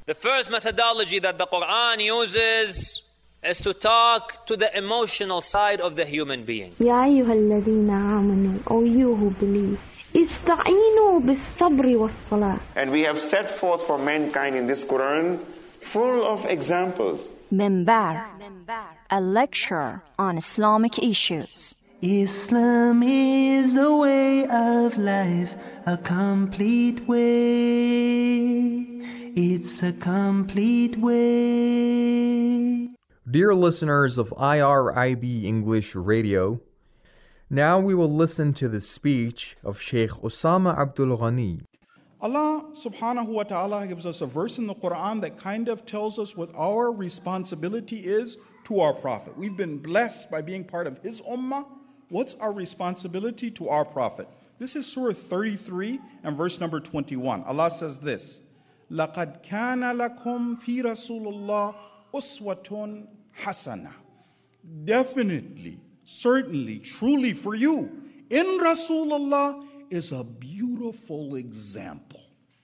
The first methodology that the Quran uses is to talk to the emotional side of the human being. يا أيها الذين آمنوا, O you who believe, استعينوا بالصبر والصلاة. And we have set forth for mankind in this Quran full of examples. Minbar, a lecture on Islamic issues. Islam is a way of life, a complete way. It's a complete way. Dear listeners of IRIB English Radio, now we will listen to the speech of Sheikh Osama Abdul Ghani. Allah subhanahu wa ta'ala gives us a verse in the Quran that kind of tells us what our responsibility is to our Prophet. We've been blessed by being part of his ummah. What's our responsibility to our Prophet? This is Surah 33 and verse number 21. Allah says this, لَقَدْ كَانَ لَكُمْ فِي رَسُولِ اللَّهِ أُسْوَةٌ حَسَنَةٌ. Definitely, certainly, truly for you, in Rasulullah is a beautiful example.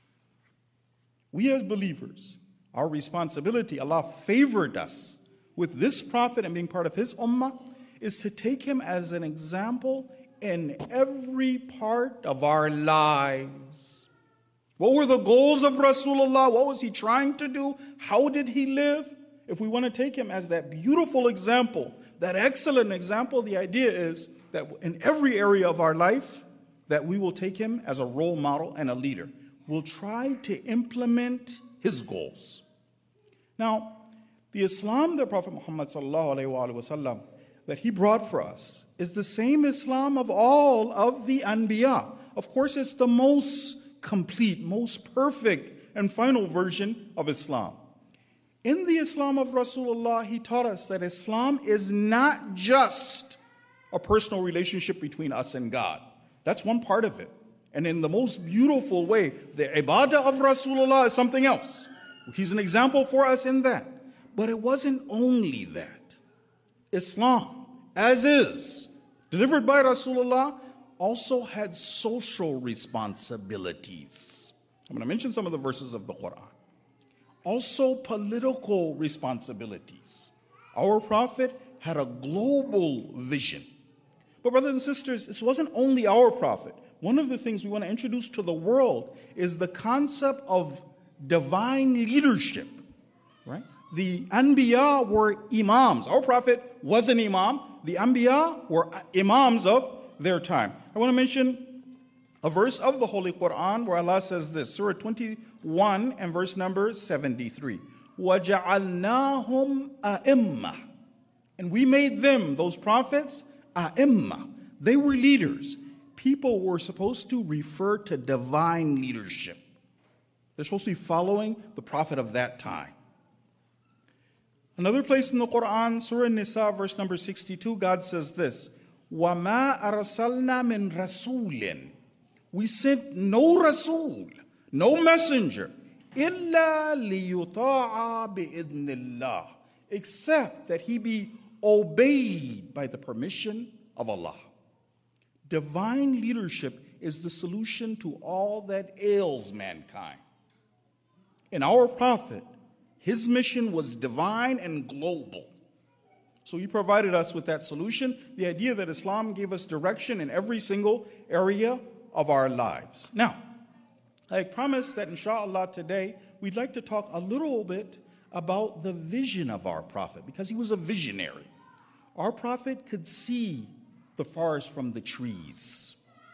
We as believers, our responsibility, Allah favored us with this Prophet and being part of his ummah, is to take him as an example in every part of our lives. What were the goals of Rasulullah? What was he trying to do? How did he live? If we want to take him as that beautiful example, that excellent example, the idea is that in every area of our life, that we will take him as a role model and a leader. We'll try to implement his goals. Now, the Islam that Prophet Muhammad ﷺ that he brought for us is the same Islam of all of the Anbiya. Of course, it's the most complete, most perfect, and final version of Islam. In the Islam of Rasulullah, he taught us that Islam is not just a personal relationship between us and God. That's one part of it. And in the most beautiful way, the ibadah of Rasulullah is something else. He's an example for us in that. But it wasn't only that. Islam, as is, delivered by Rasulullah, also had social responsibilities. I'm going to mention some of the verses of the Quran. Also political responsibilities. Our Prophet had a global vision. But brothers and sisters, this wasn't only our Prophet. One of the things we want to introduce to the world is the concept of divine leadership, right? The Anbiya were imams. Our Prophet was an imam. The Anbiya were imams of their time. I want to mention a verse of the Holy Quran where Allah says this, Surah 21 and verse number 73. وَجَعَلْنَاهُمْ أَئِمَّةً. And we made them, those prophets, a'imma. They were leaders. People were supposed to refer to divine leadership. They're supposed to be following the Prophet of that time. Another place in the Quran, Surah Nisa, verse number 62, God says this, وَمَا أَرْسَلْنَا مِن رَسُولٍ. We sent no Rasul, no messenger, إِلَّا لِيُطَاعَ بِإِذْنِ اللَّهِ, except that he be obeyed by the permission of Allah. Divine leadership is the solution to all that ails mankind. In our Prophet, his mission was divine and global. So he provided us with that solution, the idea that Islam gave us direction in every single area of our lives. Now, I promised that inshallah today, we'd like to talk a little bit about the vision of our Prophet, because he was a visionary. Our Prophet could see the forest from the trees.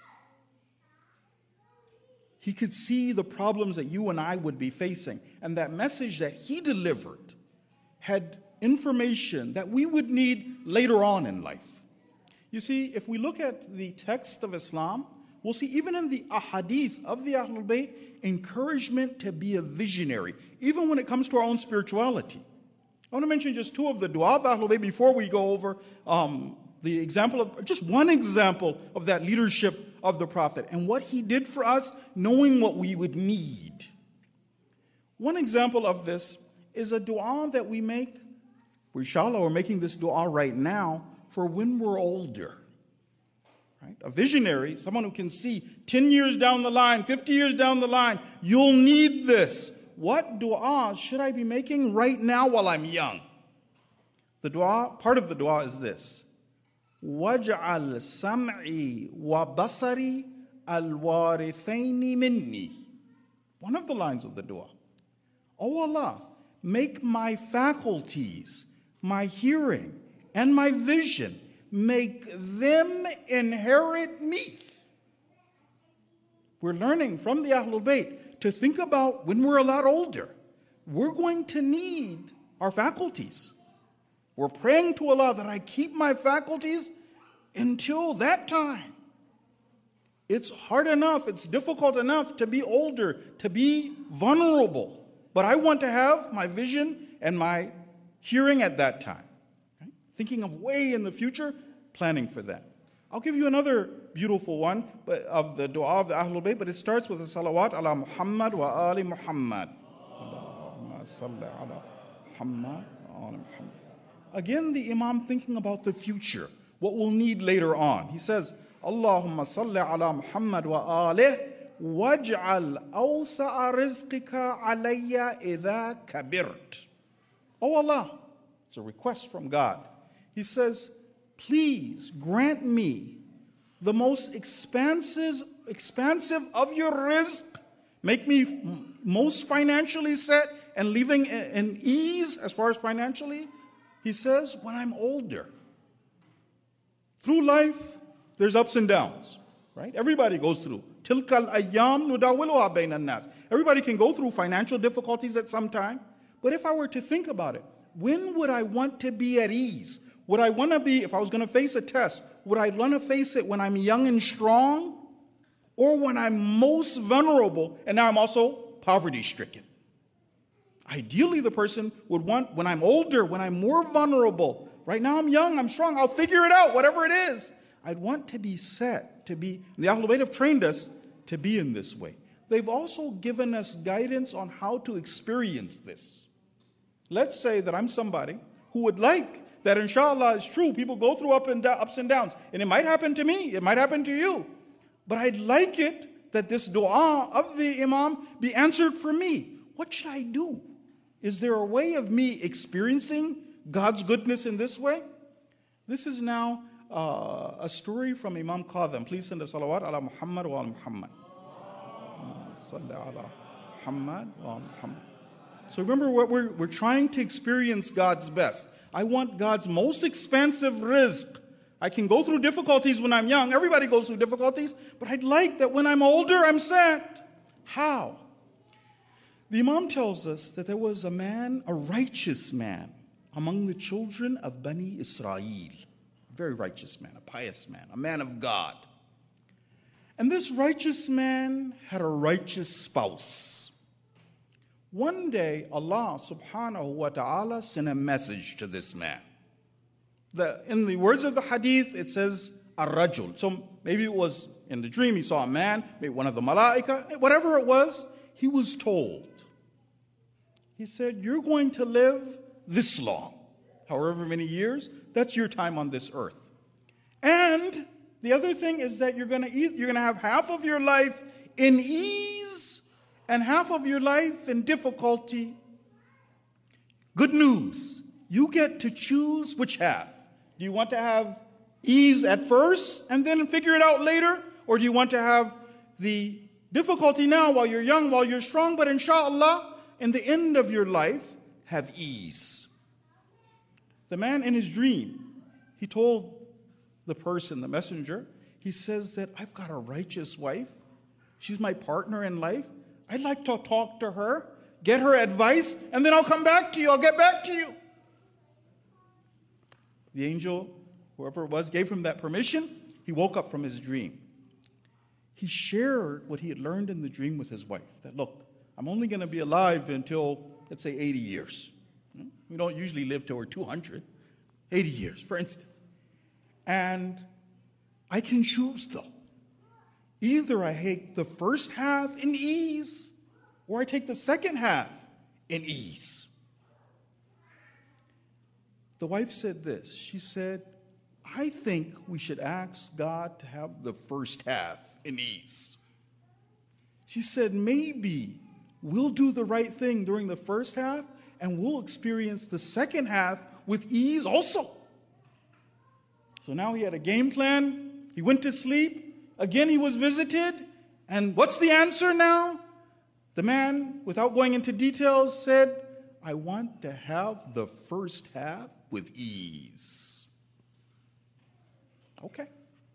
He could see the problems that you and I would be facing. And that message that he delivered had information that we would need later on in life. You see, if we look at the text of Islam, we'll see even in the ahadith of the Ahlul Bayt, encouragement to be a visionary, even when it comes to our own spirituality. I want to mention just two of the dua of Ahlul Bayt before we go over the example of, just one example of that leadership of the Prophet and what he did for us, knowing what we would need. One example of this is a dua that we make. Inshallah, we're making this dua right now for when we're older. Right? A visionary, someone who can see 10 years down the line, 50 years down the line, you'll need this. what dua should I be making right now while I'm young? The dua, part of the dua is this. وَاجْعَلْ سَمْعِي وَبَصَرِي الْوَارِثَيْنِ مِنِّي. One of the lines of the dua. Oh Allah, make my faculties, my hearing, and my vision, make them inherit me. We're learning from the Ahlul Bayt to think about when we're a lot older, we're going to need our faculties. We're praying to Allah that I keep my faculties until that time. It's hard enough, it's difficult enough to be older, to be vulnerable. But I want to have my vision and my hearing at that time. Okay? Thinking of way in the future, planning for that. I'll give you another beautiful one of the dua of the Ahlul Bayt, but it starts with a salawat ala Muhammad wa ali Muhammad. Allahumma salli ala Muhammad wa ali Muhammad. Again, the Imam thinking about the future, what we'll need later on. He says, Allahumma salli ala Muhammad wa alih waj'al awsa'a rizqika alayya idha kabirt. Oh Allah, it's a request from God. He says, please grant me the most expansive of your rizq. Make me most financially set and living in ease as far as financially. He says, when I'm older. Through life, there's ups and downs, right? Everybody goes through. Tilkal ayyam nudawiluha bayna nas. Everybody can go through financial difficulties at some time. But if I were to think about it, when would I want to be at ease? Would I want to be, if I was going to face a test, would I want to face it when I'm young and strong? Or when I'm most vulnerable and now I'm also poverty-stricken? Ideally, the person would want, when I'm older, when I'm more vulnerable. Right now I'm young, I'm strong, I'll figure it out, whatever it is. I'd want to be set, to be, the Ahlul Bayt have trained us to be in this way. They've also given us guidance on how to experience this. Let's say that I'm somebody who would like that, inshallah, it's true, people go through ups and downs, and it might happen to me, it might happen to you. But I'd like it that this dua of the Imam be answered for me. What should I do? Is there a way of me experiencing God's goodness in this way? This is now a story from Imam Qadhim. Please send a salawat ala Muhammad wa ala Muhammad. So remember, what we're trying to experience God's best. I want God's most expansive rizq. I can go through difficulties when I'm young. Everybody goes through difficulties. But I'd like that when I'm older, I'm set. How? The Imam tells us that there was a man, a righteous man, among the children of Bani Israel. A very righteous man, a pious man, a man of God. And this righteous man had a righteous spouse. One day, Allah subhanahu wa ta'ala sent a message to this man. In the words of the hadith, it says, ar-rajul. So maybe it was in the dream, he saw a man, maybe one of the malaika, whatever it was, he was told. He said, you're going to live this long, however many years, that's your time on this earth. And the other thing is that you're going to have half of your life in ease and half of your life in difficulty. Good news, you get to choose which half. Do you want to have ease at first and then figure it out later? Or do you want to have the difficulty now while you're young, while you're strong, but inshallah, in the end of your life, have ease? The man in his dream, he told the person, the messenger, he says that I've got a righteous wife. She's my partner in life. I'd like to talk to her, get her advice, and then I'll come back to you. I'll get back to you. The angel, whoever it was, gave him that permission. He woke up from his dream. He shared what he had learned in the dream with his wife. That, look, I'm only going to be alive until, let's say, 80 years. We don't usually live till we're 200. 80 years, for instance. And I can choose, though. Either I take the first half in ease, or I take the second half in ease. The wife said this. She said, I think we should ask God to have the first half in ease. She said, maybe we'll do the right thing during the first half, and we'll experience the second half with ease also. So now he had a game plan. He went to sleep. Again, he was visited. And what's the answer now? The man, without going into details, said, I want to have the first half with ease. Okay.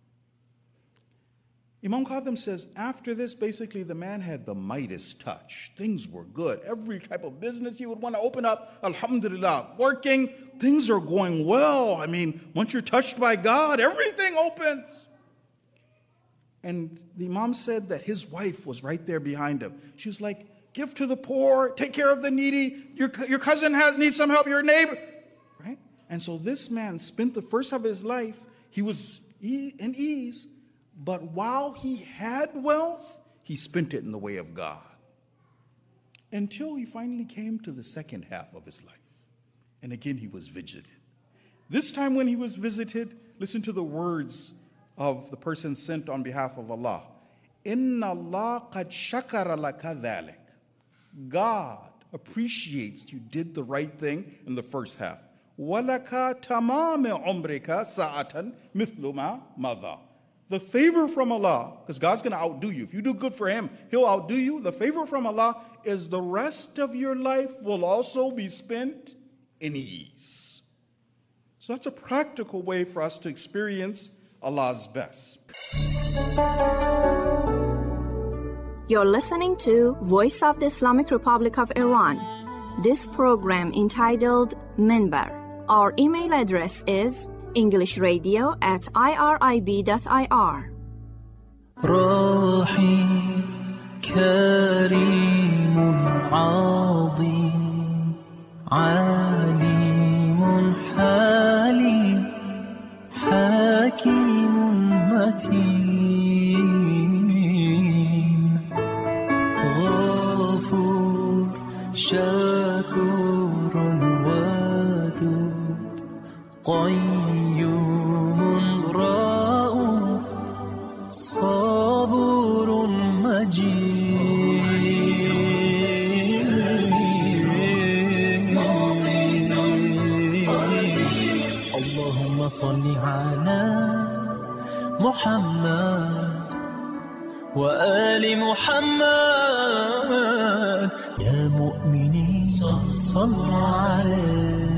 Imam Khatham says, after this, basically the man had the Midas touch. Things were good. Every type of business he would want to open up, alhamdulillah, working, things are going well. I mean, once you're touched by God, everything opens. And the Imam said that his wife was right there behind him. She was like, give to the poor, take care of the needy, your cousin needs some help, your neighbor. Right? And so this man spent the first half of his life, he was in ease, but while he had wealth, he spent it in the way of God. Until he finally came to the second half of his life. And again, he was visited. This time when he was visited, listen to the words of the person sent on behalf of Allah. Inna Allah qad shakara laka dhalik. God appreciates you did the right thing in the first half. Walaka tamam umrika sa'atan mithlu ma madha. The favor from Allah, because God's going to outdo you. If you do good for Him, He'll outdo you. The favor from Allah is the rest of your life will also be spent in ease. So that's a practical way for us to experience Allah's best. You're listening to Voice of the Islamic Republic of Iran. This program entitled Minbar. Our email address is englishradio@irib.ir. روحي كريم عظيم عليم حليم حكيم متين غفور شكور ودود قيوم رؤوف صبور مجيد اللهم صل على محمد وآل محمد يا مؤمنين صلوا عليه